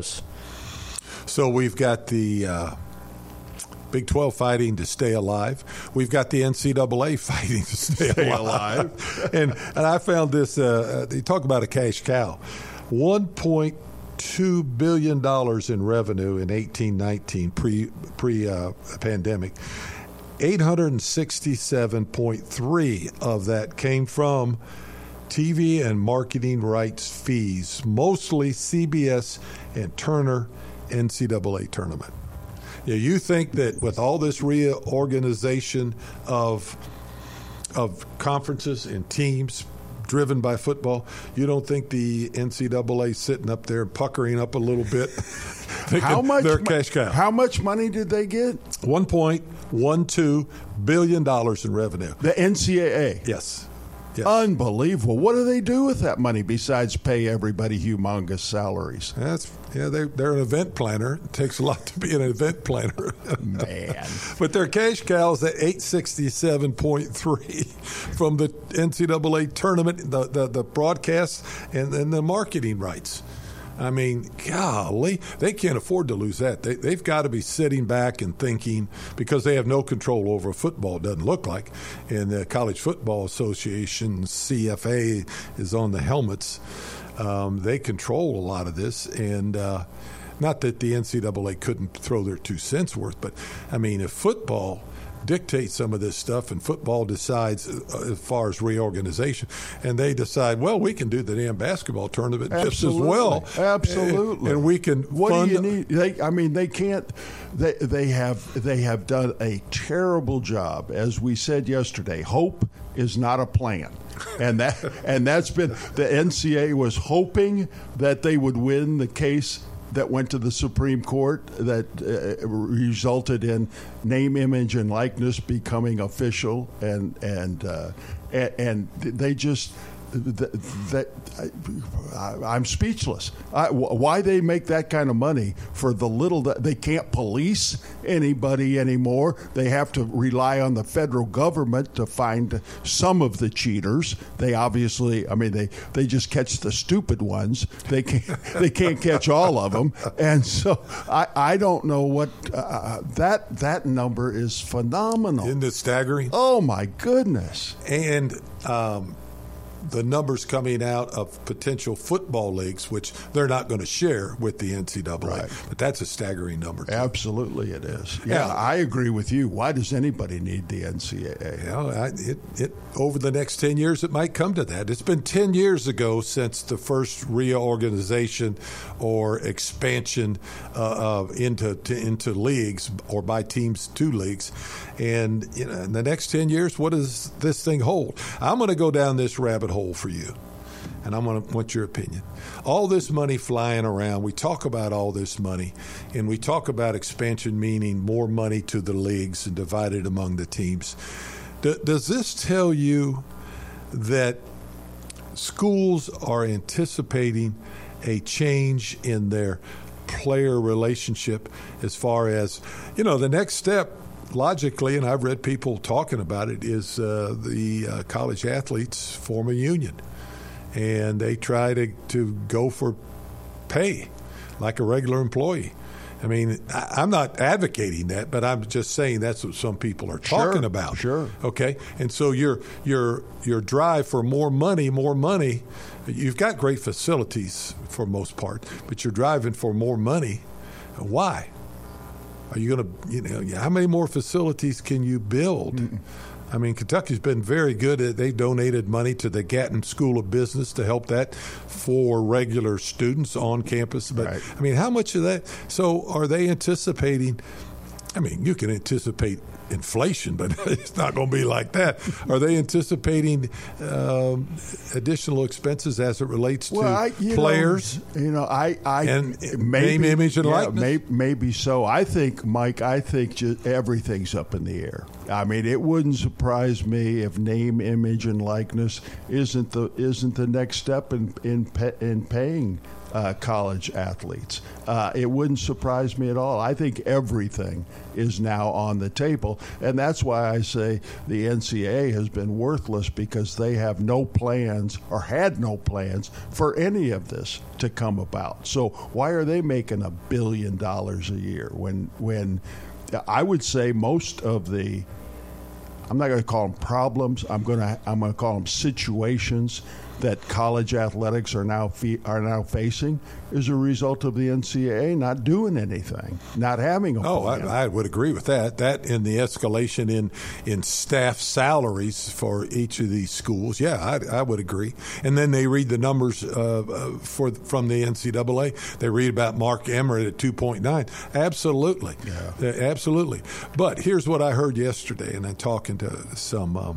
So we've got the uh, Big twelve fighting to stay alive. We've got the N C double A fighting to stay, Stay alive. alive. and and I found this. Uh, they talk about a cash cow. One point two billion dollars in revenue in eighteen nineteen pre pre uh, pandemic. Eight hundred sixty-seven point three of that came from T V and marketing rights fees, mostly C B S and Turner N C double A tournament. Yeah, you think that with all this reorganization of of conferences and teams driven by football, you don't think the N C double A sitting up there puckering up a little bit? How much? They're mo- cash cow. How much money did they get? One point one two billion dollars in revenue. The N C double A. Yes. Yes. Unbelievable. What do they do with that money besides pay everybody humongous salaries? That's yeah. They they're an event planner. It takes a lot to be an event planner. Man. But their cash cows at eight sixty seven point three from the N C double A tournament, the the, the broadcast, and then the marketing rights. I mean, golly, they can't afford to lose that. They, they've got to be sitting back and thinking, because they have no control over football, doesn't look like. And the College Football Association, C F A, is on the helmets. Um, they control a lot of this. And uh, not that the N C double A couldn't throw their two cents worth, but, I mean, if football dictate some of this stuff, and football decides uh, as far as reorganization, and they decide, well, we can do the damn basketball tournament just as well. Absolutely. And, and we can What fund. do you need? They, I mean, they can't. They they have they have done a terrible job, as we said yesterday. Hope is not a plan. And that and that's been the N C A A was hoping that they would win the case that went to the Supreme Court that uh, resulted in name, image, and likeness becoming official, and and uh, and, and they just that, that I, I'm speechless. I, why they make that kind of money for the little that they can't police anybody anymore? They have to rely on the federal government to find some of the cheaters. They obviously, I mean, they, they just catch the stupid ones. They can't they can't catch all of them, and so I, I don't know what uh, that that number is phenomenal. Isn't it staggering? Oh my goodness! And um, the numbers coming out of potential football leagues, which they're not going to share with the N C double A, right. But that's a staggering number, too. Absolutely it is. Yeah, yeah, I agree with you. Why does anybody need the N C double A? You know, I, it, it, over the next ten years, it might come to that. It's been ten years ago since the first reorganization or expansion uh, uh, into to, into leagues or by teams to leagues. And you know, in the next ten years, what does this thing hold? I'm going to go down this rabbit hole for you, and I'm going to want your opinion. All this money flying around, we talk about all this money, and we talk about expansion meaning more money to the leagues and divided among the teams. D- does this tell you that schools are anticipating a change in their player relationship as far as, you know, the next step? Logically, and I've read people talking about it, is uh, the uh, college athletes form a union, and they try to, to go for pay like a regular employee. I mean, I, I'm not advocating that, but I'm just saying that's what some people are talking sure, about. Sure. Okay, and so your your your drive for more money, more money. You've got great facilities for most part, but you're driving for more money. Why? Are you going to, you know, how many more facilities can you build? Mm-mm. I mean, Kentucky's been very good at, they donated money to the Gatton School of Business to help that for regular students on campus. But, right. I mean, how much of that? So are they anticipating, I mean, you can anticipate inflation, but it's not going to be like that. Are they anticipating um, additional expenses as it relates to well, I, you players? Know, you know, I, I and maybe, name, image, and yeah, likeness. May, maybe so. I think, Mike. I think just everything's up in the air. I mean, it wouldn't surprise me if name, image, and likeness isn't the isn't the next step in in in paying Uh, college athletes. Uh, it wouldn't surprise me at all. I think everything is now on the table, and that's why I say the N C double A has been worthless, because they have no plans or had no plans for any of this to come about. So why are they making a billion dollars a year when when I would say most of the, I'm not going to call them problems, I'm going to I'm going to call them situations that college athletics are now fe- are now facing is a result of the N C double A not doing anything, not having a Oh, plan. I, I would agree with that. That and the escalation in, in staff salaries for each of these schools. Yeah, I, I would agree. And then they read the numbers uh, for from the N C double A. They read about Mark Emmert at two point nine. Absolutely. Yeah. Absolutely. But here's what I heard yesterday, and I'm talking to some um,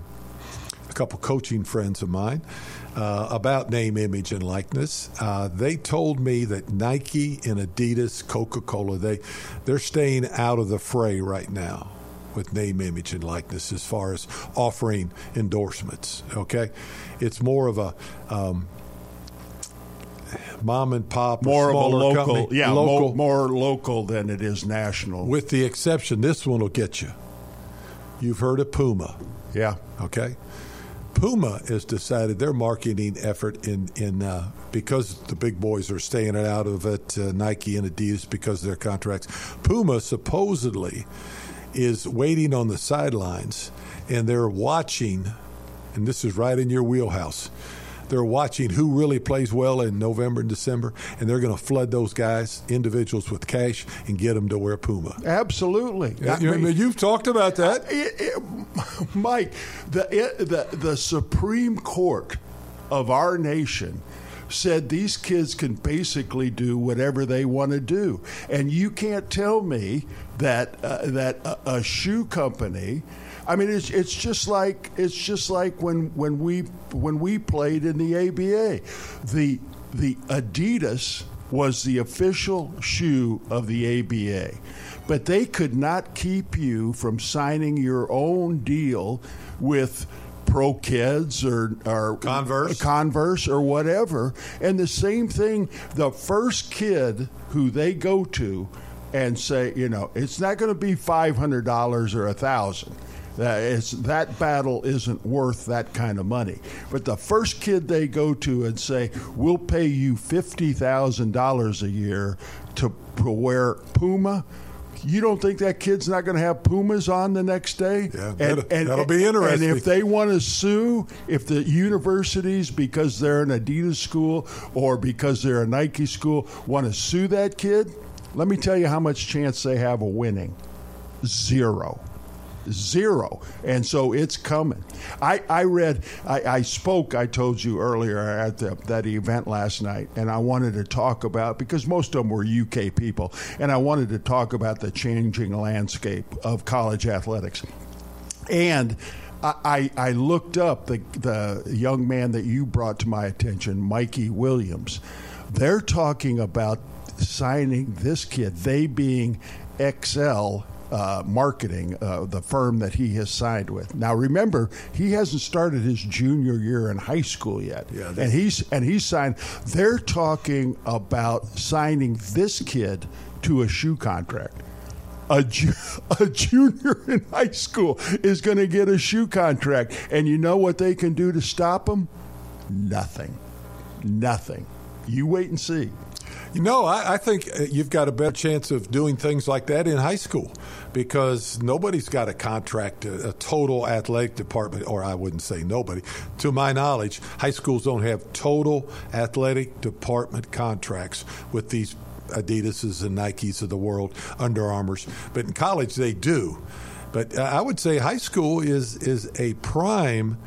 a couple coaching friends of mine. Uh, about name, image, and likeness. Uh, they told me that Nike and Adidas, Coca-Cola, they, they're staying out of the fray right now with name, image, and likeness as far as offering endorsements, okay? It's more of a um, mom and pop more or of a local, company, yeah, local, mo- more local than it is national. With the exception, this one will get you. You've heard of Puma. Yeah. Okay? Puma has decided their marketing effort in in uh, because the big boys are staying out of it, uh, Nike and Adidas, because of their contracts. Puma supposedly is waiting on the sidelines, and they're watching, and this is right in your wheelhouse. they're watching who really plays well in November and December, and they're going to flood those guys, individuals, with cash and get them to wear Puma. Absolutely. Yeah, you, I mean, you've talked about that. It, it, Mike, the, it, the, the Supreme Court of our nation said these kids can basically do whatever they want to do, and you can't tell me that uh, that a, a shoe company. I mean, it's it's just like it's just like when when we when we played in the A B A, the the Adidas was the official shoe of the A B A, but they could not keep you from signing your own deal with Pro Kids or, or Converse. Converse or whatever. And the same thing, the first kid who they go to and say, you know, it's not going to be five hundred dollars or one thousand dollars. That, it's, that battle isn't worth that kind of money. But the first kid they go to and say, we'll pay you fifty thousand dollars a year to, to wear Puma, you don't think that kid's not going to have Pumas on the next day? Yeah, and, that'll, and, that'll be interesting. And if they want to sue, if the universities, because they're an Adidas school or because they're a Nike school, want to sue that kid, let me tell you how much chance they have of winning. Zero. Zero. And so it's coming. I, I read, I, I spoke, I told you earlier at the, that event last night, and I wanted to talk about, because most of them were U K people, and I wanted to talk about the changing landscape of college athletics. And I, I looked up the, the young man that you brought to my attention, Mikey Williams. They're talking about signing this kid, they being X L Uh, marketing, uh, the firm that he has signed with. Now, remember, he hasn't started his junior year in high school yet, yeah, and he's and he's signed. They're talking about signing this kid to a shoe contract. A, ju- a junior in high school is going to get a shoe contract, and you know what they can do to stop him? Nothing. Nothing. You wait and see. You know, I, I think you've got a better chance of doing things like that in high school because nobody's got a contract, a, a total athletic department, or I wouldn't say nobody. To my knowledge, high schools don't have total athletic department contracts with these Adidases and Nikes of the world, Under Armours. But in college, they do. But I would say high school is, is a prime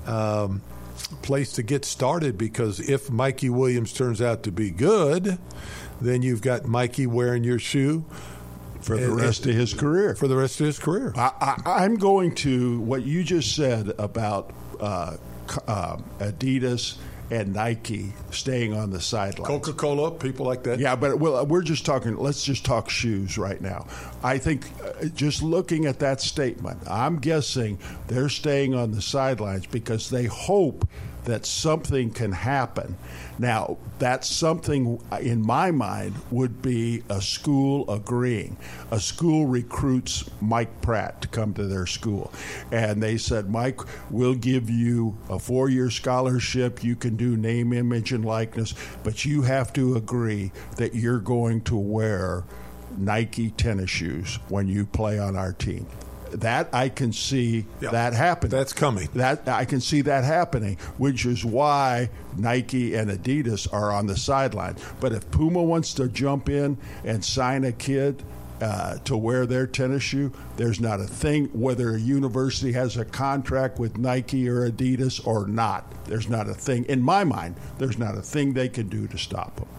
um, place to get started because if Mikey Williams turns out to be good, then you've got Mikey wearing your shoe for the rest of his career. For the rest of his career. I, I, I'm going to what you just said about uh, uh, Adidas and Nike staying on the sidelines. Coca-Cola, people like that. Yeah, but well, we're just talking, let's just talk shoes right now. I think uh, just looking at that statement, I'm guessing they're staying on the sidelines because they hope that something can happen. Now, that something, in my mind, would be a school agreeing. A school recruits Mike Pratt to come to their school. And they said, Mike, we'll give you a four-year scholarship. You can do name, image, and likeness, but you have to agree that you're going to wear Nike tennis shoes when you play on our team. That I can see yeah, that happening. That's coming. That I can see that happening, which is why Nike and Adidas are on the sideline. But if Puma wants to jump in and sign a kid uh, to wear their tennis shoe, there's not a thing, whether a university has a contract with Nike or Adidas or not, there's not a thing, in my mind, there's not a thing they can do to stop them.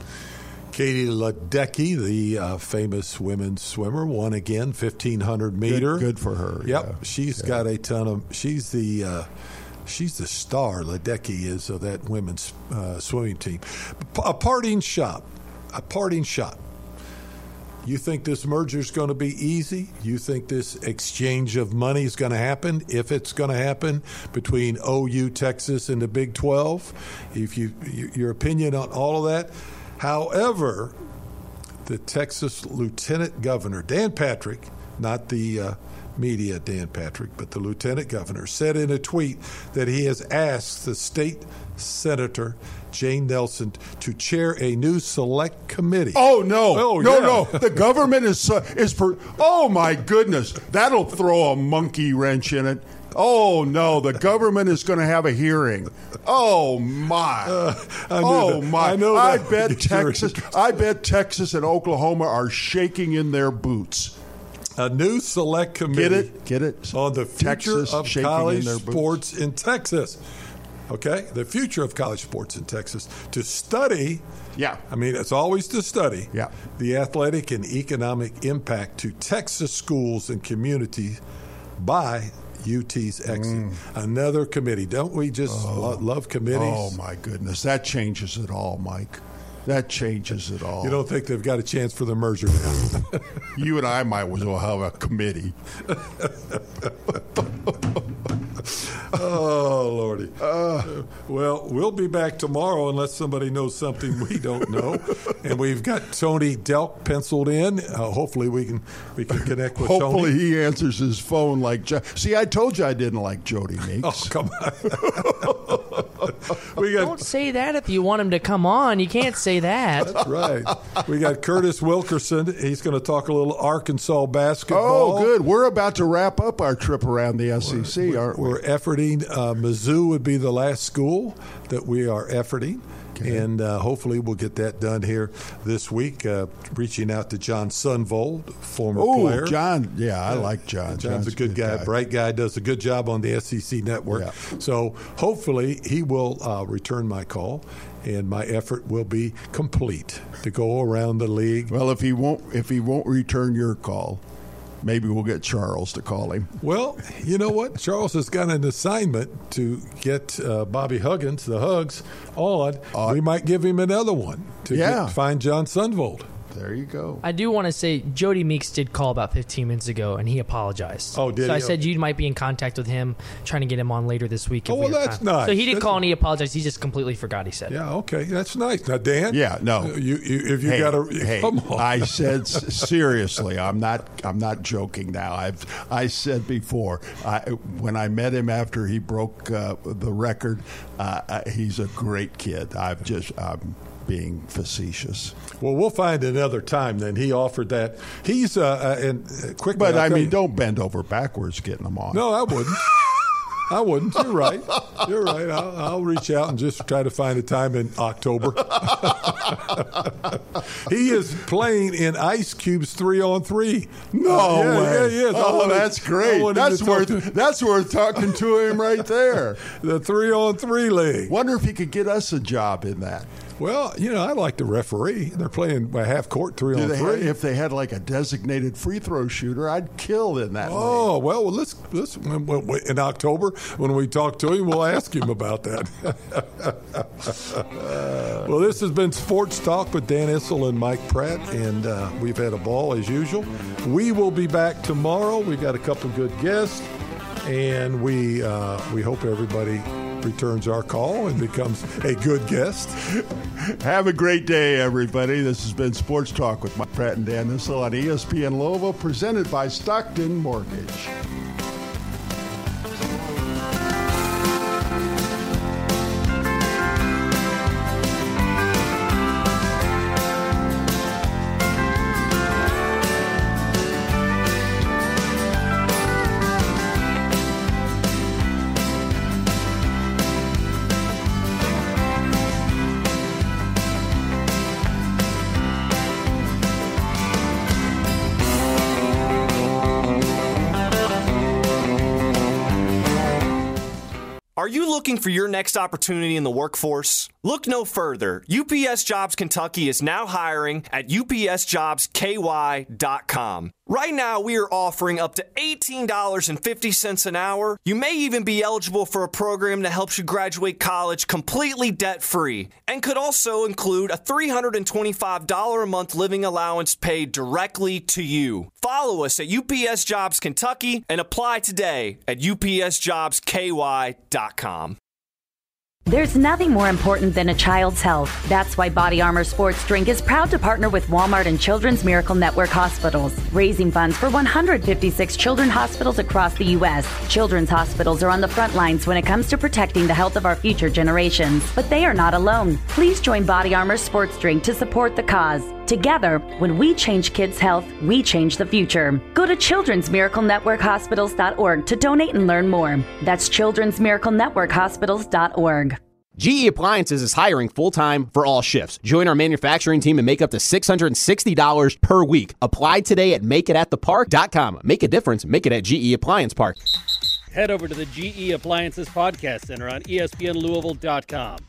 Katie Ledecky, the uh, famous women's swimmer, won again, fifteen hundred meter. Good, good for her. Yep, yeah. she's yeah. got a ton of. She's the uh, she's the star. Ledecky is of that women's uh, swimming team. A parting shot. A parting shot. You think this merger is going to be easy? You think this exchange of money is going to happen? If it's going to happen between O U, Texas, and the Big twelve, if you your opinion on all of that. However, the Texas Lieutenant Governor, Dan Patrick, not the uh, media Dan Patrick, but the Lieutenant Governor, said in a tweet that he has asked the state senator, Jane Nelson, to chair a new select committee. Oh, no. Oh, no, yeah. no. The government is, uh, is per- oh, my goodness. That'll throw a monkey wrench in it. Oh, no, the government is going to have a hearing. Oh, my. Uh, I oh, that. my. I, know I that. bet Texas I bet Texas and Oklahoma are shaking in their boots. A new select committee. Get it? Get it? On the future Texas of shaking college in their boots. sports in Texas. Okay? The future of college sports in Texas. To study. Yeah. I mean, it's always to study. Yeah. The athletic and economic impact to Texas schools and communities by U T's exit. Mm. Another committee. Don't we just oh. lo- love committees? Oh, my goodness. That changes it all, Mike. That changes it all. You don't think they've got a chance for the merger now? You and I might as well have a committee. Oh, Lordy. Uh, well, we'll be back tomorrow unless somebody knows something we don't know. And we've got Tony Delk penciled in. Uh, hopefully we can we can connect with hopefully Tony. Hopefully he answers his phone like jo- See, I told you I didn't like Jody Meeks. Oh, come on. we got, Don't say that if you want him to come on. You can't say that. That's right. We got Curtis Wilkerson. He's going to talk a little Arkansas basketball. Oh, good. We're about to wrap up our trip around the S E C, we're, aren't we? We're efforting. Uh, Mizzou would be the last school that we are efforting. Okay. And uh, hopefully we'll get that done here this week. Uh, reaching out to John Sunvold, former Ooh, player. John. Yeah, I like John. John's, John's a good, good guy, guy, bright guy, does a good job on the S E C network. Yeah. So hopefully he will uh, return my call, and my effort will be complete to go around the league. Well, if he won't, if he won't return your call, maybe we'll get Charles to call him. Well, you know what? Charles has got an assignment to get uh, Bobby Huggins, the Hugs, on. Uh, we might give him another one to yeah. get, find John Sunvold. There you go. I do want to say Jody Meeks did call about fifteen minutes ago, and he apologized. Oh, did so he? I said you might be in contact with him, trying to get him on later this week. If oh, well, we have that's time. nice. So he did that's call and he apologized. He just completely forgot he said yeah, it. okay. That's nice. Now, Dan? Yeah, no. You, you, if you hey, got to hey, come on. I said seriously, I'm not I'm not joking now. I've I said before, I, when I met him after he broke uh, the record, uh, he's a great kid. I've just I'm being facetious. Well, we'll find another time then. He offered that. He's uh, uh and uh, quickly. But I'll I mean, you. don't bend over backwards getting them on. No, I wouldn't. I wouldn't. You're right. You're right. I'll, I'll reach out and just try to find a time in October. He is playing in Ice Cube's three on three. No uh, yeah, way. Yeah, he is. Oh, wanted, that's great. That's worth. That's worth talking to him right there. The three on three league. Wonder if he could get us a job in that. Well, you know, I like the referee. They're playing by half court, three Do on they three. Have, if they had like a designated free throw shooter, I'd kill in that. Oh league. well, well, let's let's in October when we talk to him, we'll ask him about that. Well, this has been Sports Talk with Dan Issel and Mike Pratt, and uh, we've had a ball as usual. We will be back tomorrow. We've got a couple of good guests, and we uh, we hope everybody returns our call and becomes a good guest. Have a great day, everybody. This has been Sports Talk with Mike Pratt and Dan Issel on E S P N Louisville, presented by Stockton Mortgage. Are you looking for your next opportunity in the workforce? Look no further. U P S Jobs Kentucky is now hiring at U P S jobs K Y dot com. Right now, we are offering up to eighteen dollars and fifty cents an hour. You may even be eligible for a program that helps you graduate college completely debt-free and could also include a three hundred twenty-five dollars a month living allowance paid directly to you. Follow us at U P S Jobs Kentucky and apply today at U P S jobs K Y dot com. There's nothing more important than a child's health. That's why Body Armor Sports Drink is proud to partner with Walmart and Children's Miracle Network hospitals, raising funds for one hundred fifty-six children's hospitals across the U S Children's hospitals are on the front lines when it comes to protecting the health of our future generations. But they are not alone. Please join Body Armor Sports Drink to support the cause. Together, when we change kids' health, we change the future. Go to children's miracle network hospitals dot org to donate and learn more. That's children's miracle network hospitals dot org. G E Appliances is hiring full-time for all shifts. Join our manufacturing team and make up to six hundred sixty dollars per week. Apply today at make it at the park dot com. Make a difference. Make it at G E Appliance Park. Head over to the G E Appliances Podcast Center on E S P N Louisville dot com.